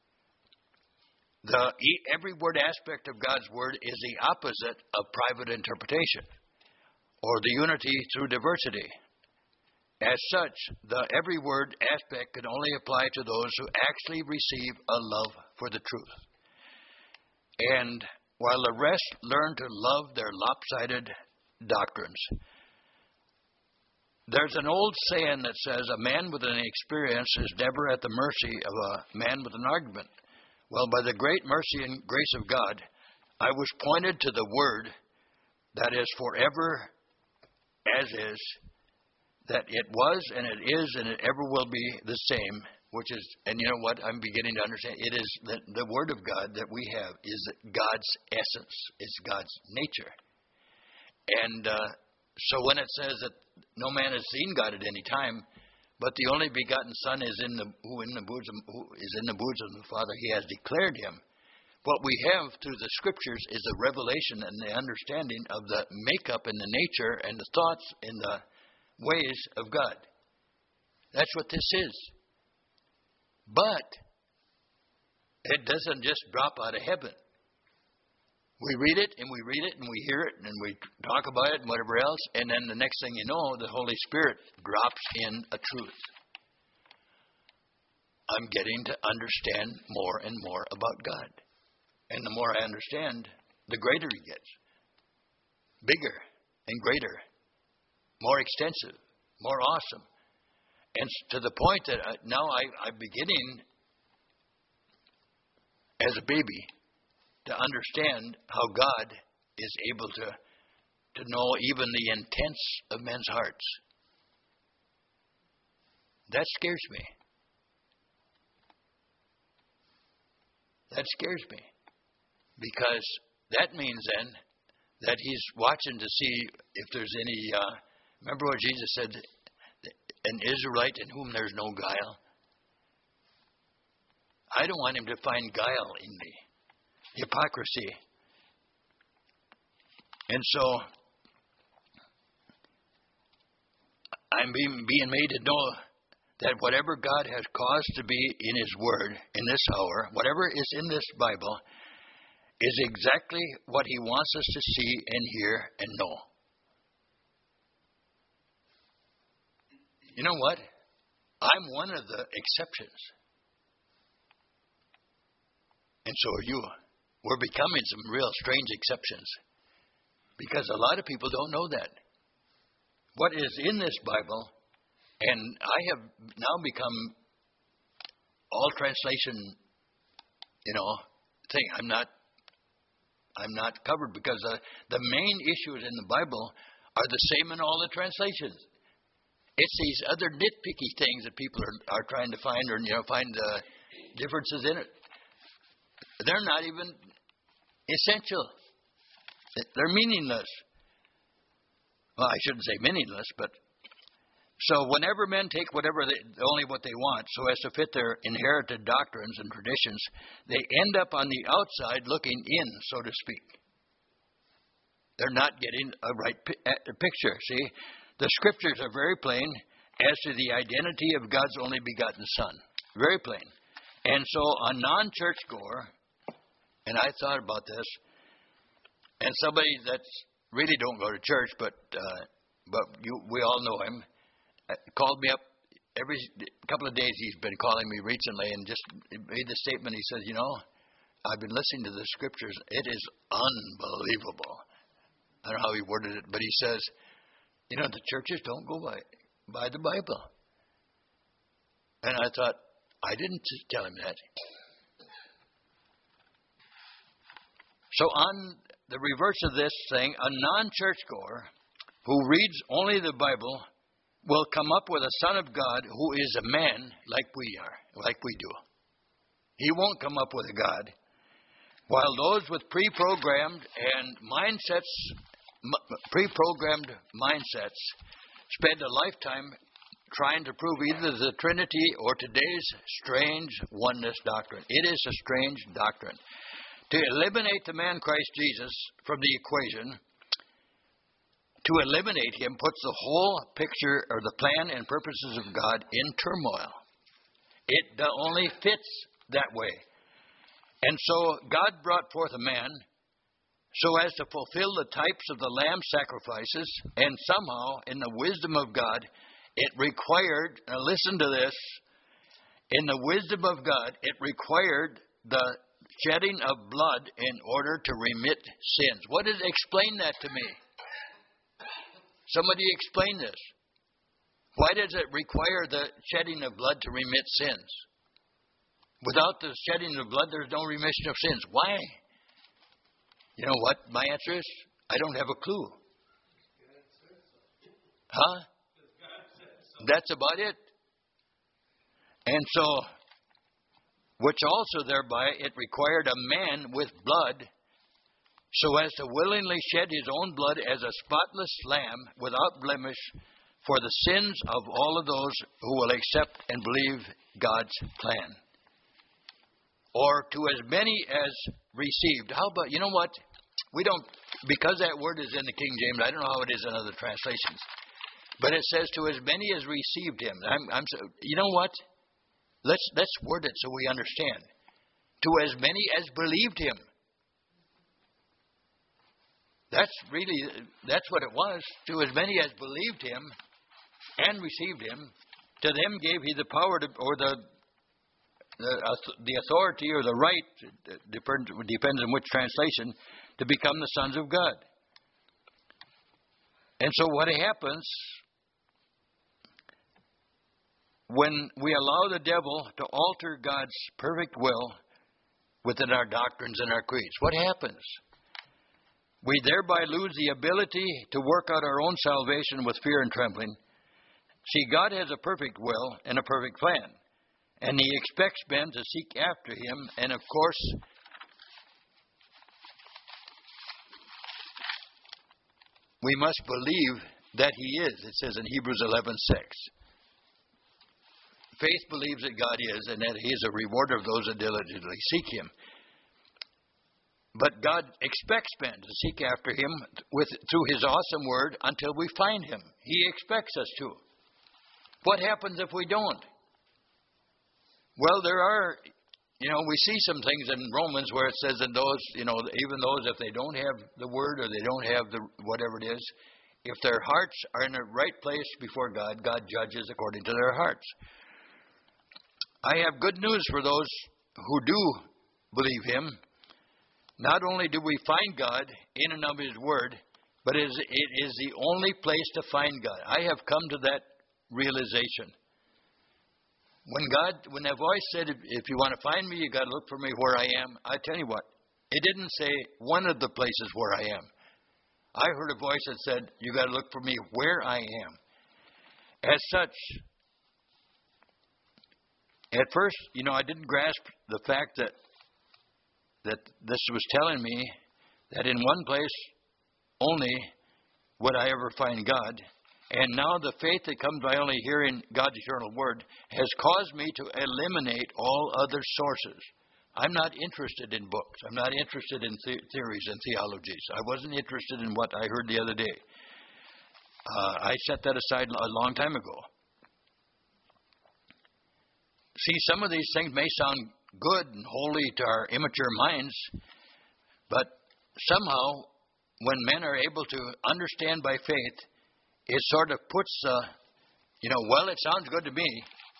Speaker 1: The every word aspect of God's word is the opposite of private interpretation, or the unity through diversity. As such, the every word aspect can only apply to those who actually receive a love for the truth. And while the rest learn to love their lopsided doctrines. There's an old saying that says, a man with an experience is never at the mercy of a man with an argument. Well, by the great mercy and grace of God, I was pointed to the word that is forever as is, that it was and it is and it ever will be the same, which is, and you know what, I'm beginning to understand, it is the, the word of God that we have is God's essence, it's God's nature. And uh, so when it says that no man has seen God at any time, but the only begotten Son is in the who in the bosom who is in the bosom of the Father, He has declared Him. What we have through the Scriptures is a revelation and the understanding of the makeup and the nature and the thoughts and the ways of God. That's what this is. But it doesn't just drop out of heaven. We read it, and we read it, and we hear it, and we talk about it, and whatever else, and then the next thing you know, the Holy Spirit drops in a truth. I'm getting to understand more and more about God. And the more I understand, the greater He gets. Bigger and greater. More extensive. More awesome. And to the point that I, now I, I'm beginning, as a baby, to understand how God is able to, to know even the intents of men's hearts. That scares me. That scares me. Because that means then that He's watching to see if there's any, uh, remember what Jesus said, an Israelite in whom there's no guile? I don't want Him to find guile in me. Hypocrisy. And so I'm being, being made to know that whatever God has caused to be in His Word in this hour, whatever is in this Bible, is exactly what He wants us to see and hear and know. You know what? I'm one of the exceptions. And so are you. We're becoming some real strange exceptions, because a lot of people don't know that. What is in this Bible, and I have now become all translation, you know, thing. I'm not, I'm not covered, because uh, the main issues in the Bible are the same in all the translations. It's these other nitpicky things that people are, are trying to find, or you know, find uh, differences in it. They're not even essential. They're meaningless. Well, I shouldn't say meaningless, but so whenever men take whatever they, only what they want, so as to fit their inherited doctrines and traditions, they end up on the outside looking in, so to speak. They're not getting a right picture. See, the scriptures are very plain as to the identity of God's only begotten Son. Very plain. And so a non-church goer, and I thought about this, and somebody that's really don't go to church, but uh, but you, we all know him, called me up every couple of days. He's been calling me recently and just made the statement. He says, you know, I've been listening to the scriptures. It is unbelievable. I don't know how he worded it, but he says, you know, the churches don't go by, by the Bible. And I thought, I didn't tell him that. So on the reverse of this thing, a non-churchgoer who reads only the Bible will come up with a Son of God who is a man like we are, like we do. He won't come up with a God. While those with pre-programmed and mindsets, pre-programmed mindsets spend a lifetime trying to prove either the Trinity or today's strange oneness doctrine. It is a strange doctrine. To eliminate the man Christ Jesus from the equation, to eliminate him puts the whole picture or the plan and purposes of God in turmoil. It only fits that way. And so God brought forth a man so as to fulfill the types of the lamb sacrifices, and somehow, in the wisdom of God, it required, now listen to this, in the wisdom of God, it required the shedding of blood in order to remit sins. What did explain that to me? Somebody explain this. Why does it require the shedding of blood to remit sins? Without the shedding of blood, there's no remission of sins. Why? You know what my answer is? I don't have a clue. Huh? That's about it. And so, which also thereby it required a man with blood so as to willingly shed his own blood as a spotless lamb without blemish for the sins of all of those who will accept and believe God's plan. Or to as many as received. How about, you know what? We don't, because that word is in the King James, I don't know how it is in other translations. But it says to as many as received him. I'm, I'm, you know what? Let's let's word it so we understand. To as many as believed him. That's really, that's what it was. To as many as believed him and received him, to them gave he the power to, or the the, the authority or the right, depends, depends on which translation, to become the sons of God. And so what happens when we allow the devil to alter God's perfect will within our doctrines and our creeds? What happens? We thereby lose the ability to work out our own salvation with fear and trembling. See, God has a perfect will and a perfect plan, and he expects men to seek after him, and of course, we must believe that he is. It says in Hebrews eleven six. Faith believes that God is, and that he is a rewarder of those that diligently seek him. But God expects men to seek after him with through his awesome word until we find him. He expects us to. What happens if we don't? Well, there are, you know, we see some things in Romans where it says that those, you know, even those, if they don't have the word or they don't have the whatever it is, if their hearts are in the right place before God, God judges according to their hearts. I have good news for those who do believe him. Not only do we find God in and of his word, but it is, it is the only place to find God. I have come to that realization. When God, when that voice said, if you want to find me, you got to look for me where I am. I tell you what, it didn't say one of the places where I am. I heard a voice that said, you got to look for me where I am. As such, at first, you know, I didn't grasp the fact that that this was telling me that in one place only would I ever find God. And now the faith that comes by only hearing God's eternal word has caused me to eliminate all other sources. I'm not interested in books. I'm not interested in the- theories and theologies. I wasn't interested in what I heard the other day. Uh, I set that aside a long time ago. See, some of these things may sound good and holy to our immature minds, but somehow when men are able to understand by faith, it sort of puts, uh, you know, well, it sounds good to me,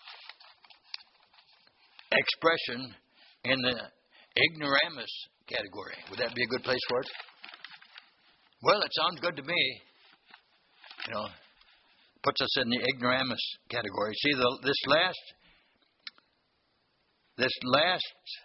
Speaker 1: expression in the ignoramus category. Would that be a good place for it? Well, it sounds good to me. You know, puts us in the ignoramus category. See, the, this last, this last,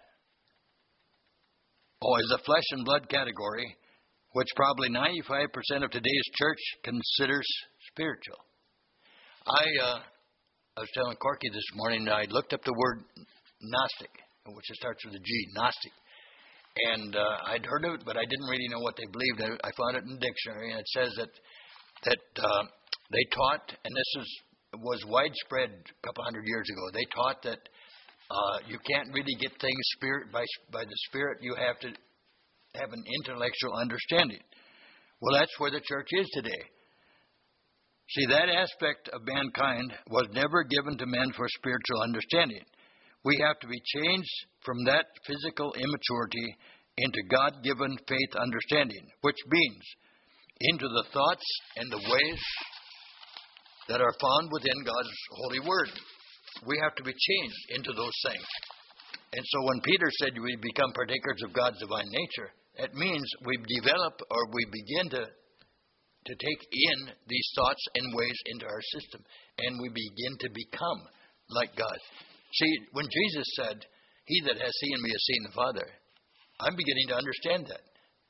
Speaker 1: oh, is the flesh and blood category, which probably ninety-five percent of today's church considers spiritual. I, uh, I was telling Corky this morning that I looked up the word Gnostic, which starts with a G, Gnostic. And uh, I'd heard of it, but I didn't really know what they believed. I, I found it in the dictionary, and it says that that uh, they taught, and this is was widespread a couple hundred years ago. They taught that uh, you can't really get things spirit by by the Spirit. You have to have an intellectual understanding. Well, that's where the church is today. See, that aspect of mankind was never given to men for spiritual understanding. We have to be changed from that physical immaturity into God-given faith understanding, which means into the thoughts and the ways that are found within God's holy word. We have to be changed into those things. And so when Peter said we become partakers of God's divine nature, it means we develop or we begin to, to take in these thoughts and ways into our system, and we begin to become like God. See, when Jesus said, "He that has seen me has seen the Father," I'm beginning to understand that.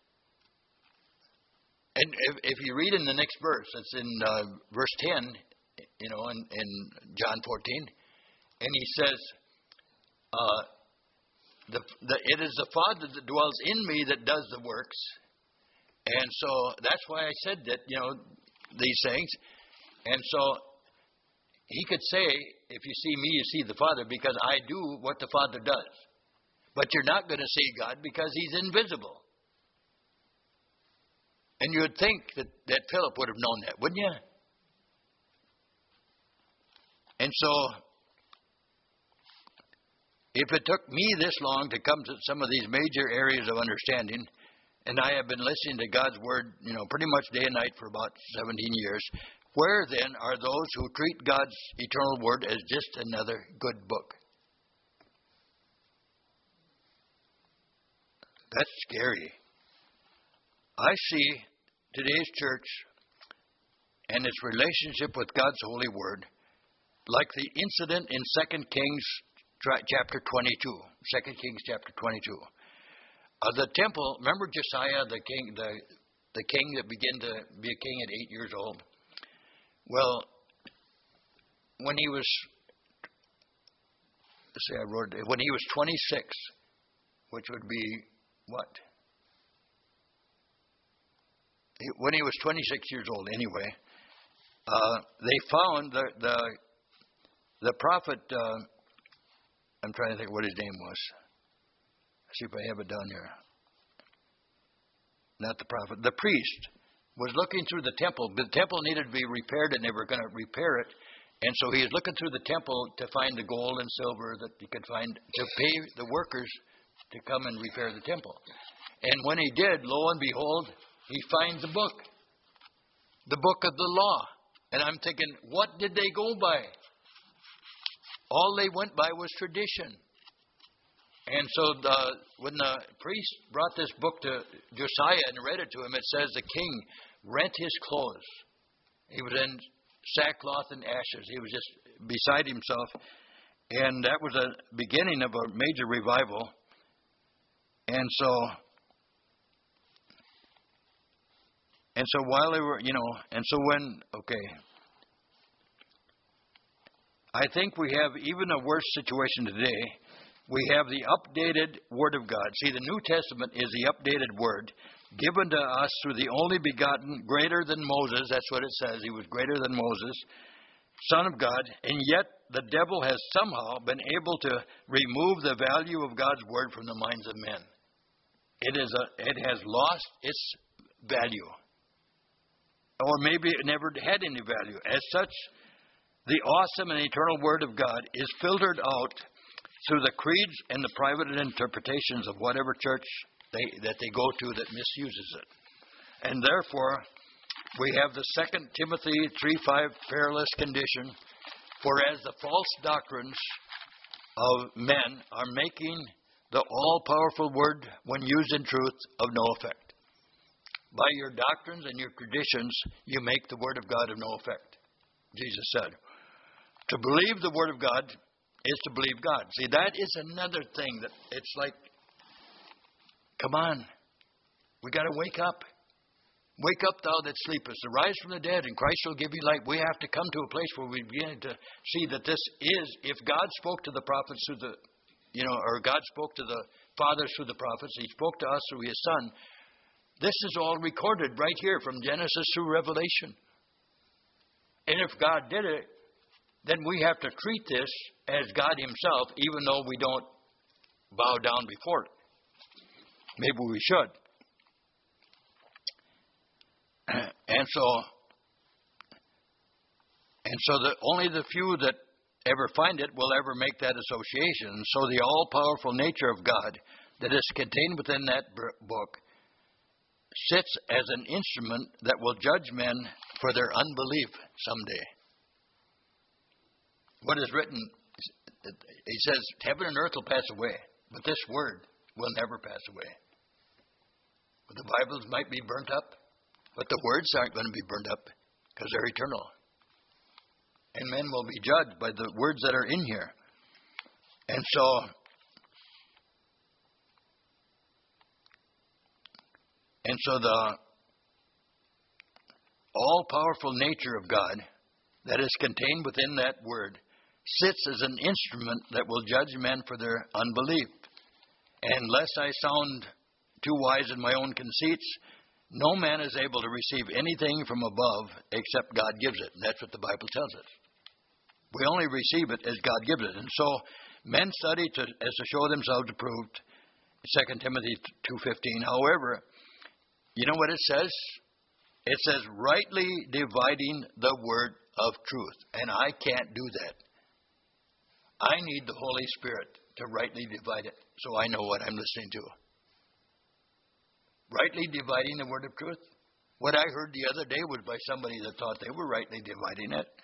Speaker 1: And if, if you read in the next verse, it's in uh, verse ten, you know, in, in John fourteen, and he says, uh, the, the, it is the Father that dwells in me that does the works. And so that's why I said that, you know, these things. And so he could say, if you see me, you see the Father, because I do what the Father does. But you're not going to see God because he's invisible. And you would think that, that Philip would have known that, wouldn't you? And so, if it took me this long to come to some of these major areas of understanding, and I have been listening to God's word, you know, pretty much day and night for about seventeen years, where then are those who treat God's eternal word as just another good book? That's scary. I see today's church and its relationship with God's holy word like the incident in Second Kings chapter twenty-two. Second Kings chapter twenty-two. Uh, the temple, remember Josiah, the king, the, the king that began to be a king at eight years old? Well, when he was, let's see, I wrote it, when he was twenty-six, which would be what? When he was twenty-six years old, anyway, uh, they found the the the prophet. Uh, I'm trying to think what his name was. Let's see if I have it down here. Not the prophet. The priest was looking through the temple. The temple needed to be repaired, and they were going to repair it. And so he was looking through the temple to find the gold and silver that he could find to pay the workers to come and repair the temple. And when he did, lo and behold, he finds the book, the book of the law. And I'm thinking, what did they go by? All they went by was tradition. And so the, when the priest brought this book to Josiah and read it to him, it says the king rent his clothes. He was in sackcloth and ashes. He was just beside himself. And that was a beginning of a major revival. And so, and so while they were, you know, and so when, okay, I think we have even a worse situation today we have the updated Word of God. See, the New Testament is the updated Word given to us through the only begotten, greater than Moses. That's what it says. He was greater than Moses, Son of God. And yet the devil has somehow been able to remove the value of God's Word from the minds of men. It is a, it has lost its value. Or maybe it never had any value. As such, the awesome and eternal Word of God is filtered out through the creeds and the private interpretations of whatever church they, that they go to that misuses it. And therefore, we have the Second Timothy three five perilous condition, for as the false doctrines of men are making the all-powerful Word, when used in truth, of no effect. By your doctrines and your traditions, you make the Word of God of no effect, Jesus said. To believe the Word of God is to believe God. See, that is another thing that it's like, come on, we got to wake up. Wake up, thou that sleepest. Arise from the dead, and Christ shall give you light. We have to come to a place where we begin to see that this is, if God spoke to the prophets through the, you know, or God spoke to the fathers through the prophets, He spoke to us through His Son. This is all recorded right here from Genesis through Revelation. And if God did it, then we have to treat this as God Himself, even though we don't bow down before it. Maybe we should. And so, and so the, only the few that ever find it will ever make that association. And so the all-powerful nature of God that is contained within that book sits as an instrument that will judge men for their unbelief someday. What is written, He says, heaven and earth will pass away, but this word will never pass away. But the Bibles might be burnt up, but the words aren't going to be burnt up because they're eternal. And men will be judged by the words that are in here. And so, and so the all-powerful nature of God that is contained within that word sits as an instrument that will judge men for their unbelief. And lest I sound too wise in my own conceits, no man is able to receive anything from above except God gives it. And that's what the Bible tells us. We only receive it as God gives it. And so men study to, as to show themselves approved, Second Timothy two fifteen. However, you know what it says? It says, rightly dividing the word of truth. And I can't do that. I need the Holy Spirit to rightly divide it so I know what I'm listening to. Rightly dividing the word of truth. What I heard the other day was by somebody that thought they were rightly dividing it.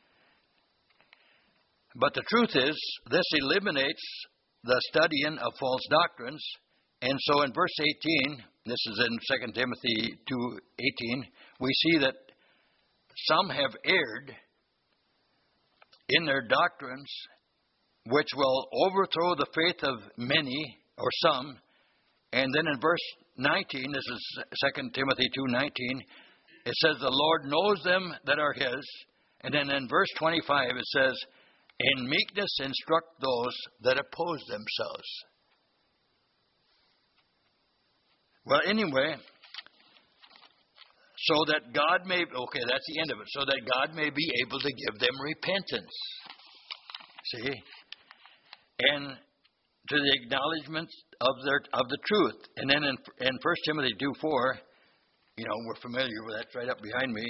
Speaker 1: But the truth is, this eliminates the studying of false doctrines. And so in verse eighteen, this is in Second Timothy two eighteen, we see that some have erred in their doctrines, which will overthrow the faith of many or some. And then in verse nineteen, this is Second Timothy two nineteen, it says, the Lord knows them that are His. And then in verse twenty-five, it says, in meekness instruct those that oppose themselves. Well, anyway, so that God may, okay, that's the end of it, so that God may be able to give them repentance. See? And to the acknowledgement of their of the truth. And then in, in First Timothy two four, you know, we're familiar with that, it's right up behind me.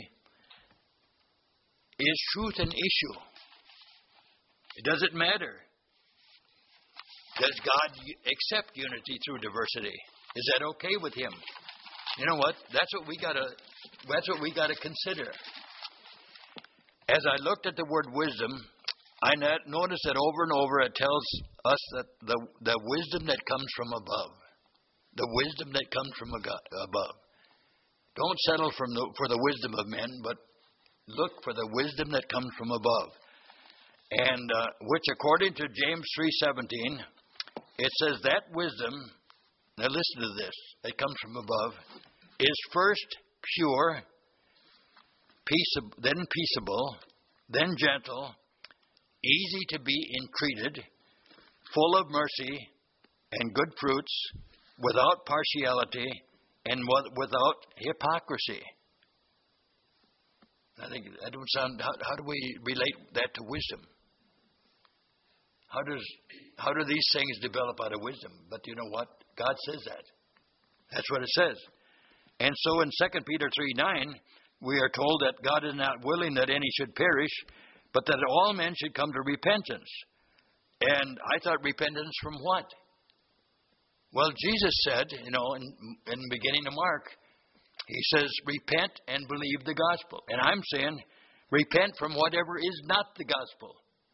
Speaker 1: Is truth an issue? It doesn't matter. Does God accept unity through diversity? Is that okay with Him? You know what? That's what we gotta. That's what we gotta consider. As I looked at the word wisdom, I noticed that over and over it tells us that the the wisdom that comes from above, the wisdom that comes from above. Don't settle from the, for the wisdom of men, but look for the wisdom that comes from above. And uh, which, according to James three seventeen, it says that wisdom. Now listen to this. That comes from above. Is first pure, peaceable, then peaceable, then gentle, easy to be entreated, full of mercy and good fruits, without partiality and without hypocrisy. I think that don't sound. How, how do we relate that to wisdom? How does how do these things develop out of wisdom? But you know what? God says that. That's what it says. And so in Second Peter three nine, we are told that God is not willing that any should perish, but that all men should come to repentance. And I thought repentance from what? Well, Jesus said, you know, in, in the beginning of Mark, he says, repent and believe the gospel. And I'm saying, repent from whatever is not the gospel.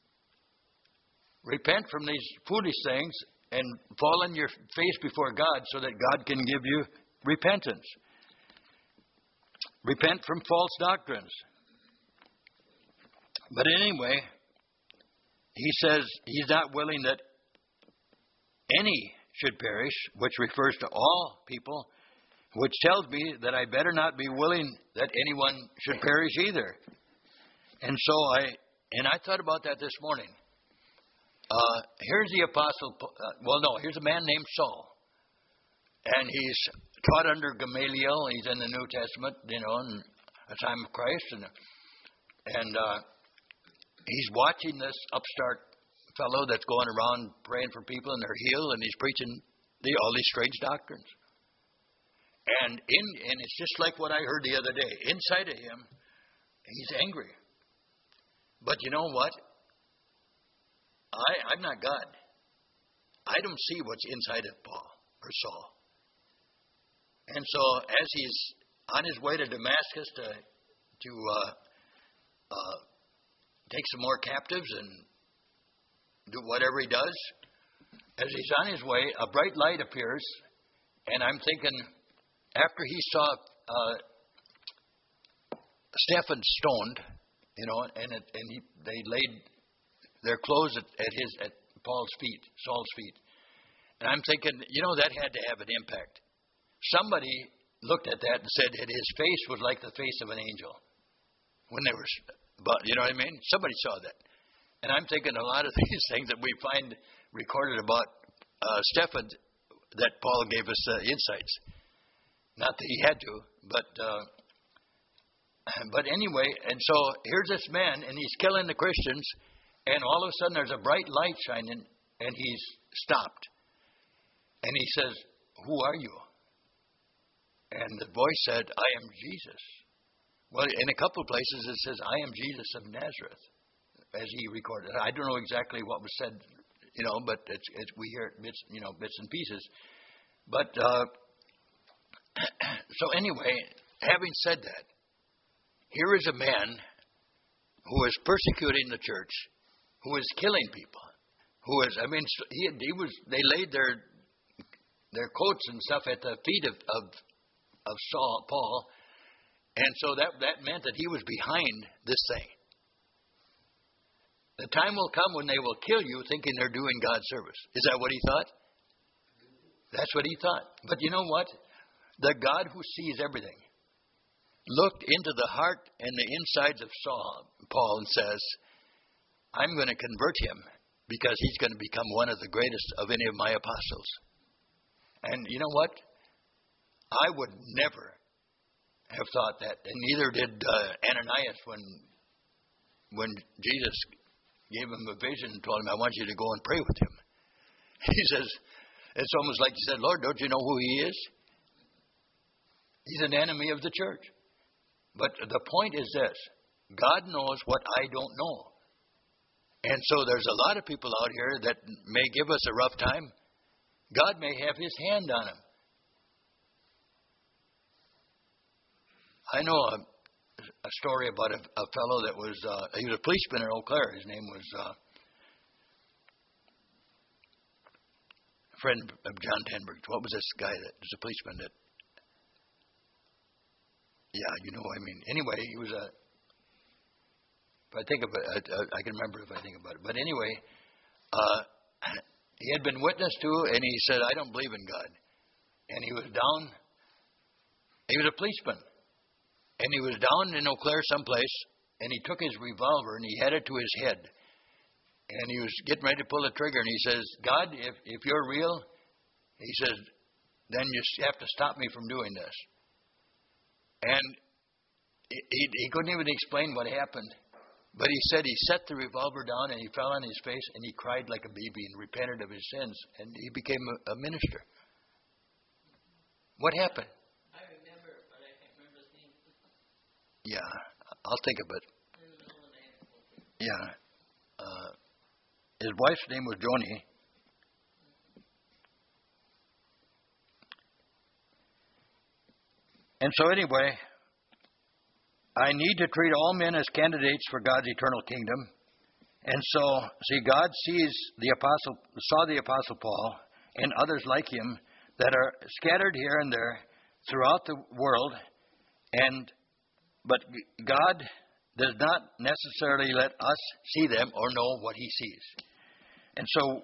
Speaker 1: Repent from these foolish things and fall on your face before God so that God can give you repentance. Repent from false doctrines. But anyway, he says he's not willing that any should perish, which refers to all people, which tells me that I better not be willing that anyone should perish either. And so I, and I thought about that this morning. Uh, here's the apostle, uh, well, no, here's a man named Saul. And he's taught under Gamaliel. He's in the New Testament, you know, in the time of Christ. And, and uh, he's watching this upstart fellow that's going around praying for people and they're healed, and he's preaching the, all these strange doctrines. And in and it's just like what I heard the other day. Inside of him, he's angry. But you know what? I, I'm not God. I don't see what's inside of Paul or Saul. And so as he's on his way to Damascus to to uh, uh, take some more captives and do whatever he does, as he's on his way, a bright light appears, and I'm thinking, after he saw uh, Stephen stoned, you know, and it, and he, they laid their clothes at, at his at Paul's feet, Saul's feet, and I'm thinking, you know, that had to have an impact. Somebody looked at that and said that his face was like the face of an angel when they were, but you know what I mean? Somebody saw that. And I'm thinking a lot of these things that we find recorded about uh, Stephen, that Paul gave us uh, insights. Not that he had to, but uh, but anyway. And so here's this man, and he's killing the Christians, and all of a sudden there's a bright light shining, and he's stopped. And he says, "Who are you?" And the voice said, "I am Jesus." Well, in a couple of places it says, "I am Jesus of Nazareth," as he recorded. I don't know exactly what was said, you know, but it's, it's we hear it bits, you know, bits and pieces. But uh, so anyway, having said that, here is a man who is persecuting the church, who is killing people, who is, I mean, he he was. They laid their their coats and stuff at the feet of of, of Saul, Paul, and so that that meant that he was behind this thing. The time will come when they will kill you thinking they're doing God's service. Is that what he thought? That's what he thought. But you know what? The God who sees everything looked into the heart and the insides of Saul, Paul, and says, I'm going to convert him because he's going to become one of the greatest of any of my apostles. And you know what? I would never have thought that. And neither did uh, Ananias when when Jesus gave him a vision and told him, I want you to go and pray with him. He says, it's almost like he said, Lord, don't you know who he is? He's an enemy of the church. But the point is this, God knows what I don't know. And so there's a lot of people out here that may give us a rough time. God may have his hand on them. I know a, a story about a, a fellow that was, uh, he was a policeman in Eau Claire. His name was uh, a friend of John Tenberg. What was this guy that was a policeman that, yeah, you know what I mean. Anyway, he was a, if I think of it, I, I can remember if I think about it. But anyway, uh, he had been witnessed to, and he said, I don't believe in God. And he was down, he was a policeman. And he was down in Eau Claire someplace, and he took his revolver and he had it to his head. and he was getting ready to pull the trigger, and he says, God, if, if you're real, he says, then you have to stop me from doing this. And he, he couldn't even explain what happened. But he said he set the revolver down, and he fell on his face, and he cried like a baby and repented of his sins, and he became a, a minister. What happened?
Speaker 2: I remember, but I can't remember his name.
Speaker 1: Yeah, I'll think of it.
Speaker 2: In the middle of the night.
Speaker 1: Yeah. Uh, his wife's name was Joni. And so anyway, I need to treat all men as candidates for God's eternal kingdom. And so, see, God sees the apostle, saw the apostle Paul and others like him that are scattered here and there throughout the world, and but God does not necessarily let us see them or know what he sees. And so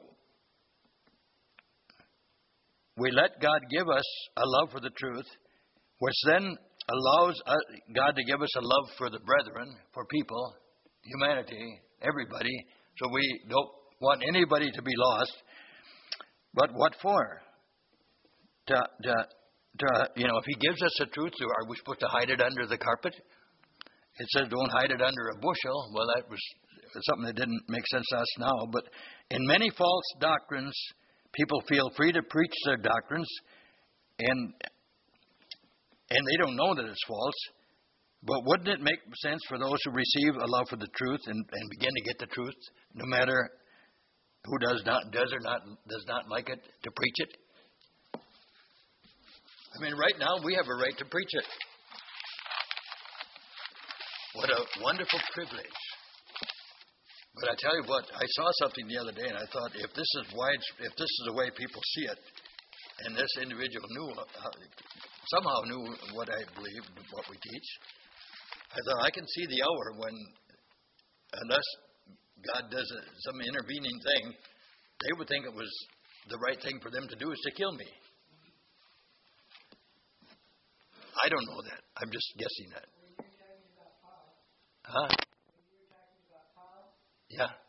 Speaker 1: we let God give us a love for the truth, which then allows God to give us a love for the brethren, for people, humanity, everybody. So we don't want anybody to be lost. But what for? To, to, to, you know, if he gives us the truth, are we supposed to hide it under the carpet? It says don't hide it under a bushel. Well, that was something that didn't make sense to us now. But in many false doctrines, people feel free to preach their doctrines, and and they don't know that it's false. But wouldn't it make sense for those who receive a love for the truth and, and begin to get the truth, no matter who does not does or not does not like it, to preach it? I mean, right now we have a right to preach it. What a wonderful privilege. But I tell you what, I saw something the other day, and I thought, if this is wide, if this is the way people see it, and this individual knew, uh, somehow knew what I believe, what we teach, I thought, I can see the hour when, unless God does a, some intervening thing, they would think it was the right thing for them to do is to kill me. I don't know that. I'm just guessing that.
Speaker 3: Were you talking about Paul?
Speaker 1: Huh?
Speaker 3: Were you talking about Paul?
Speaker 1: Yeah.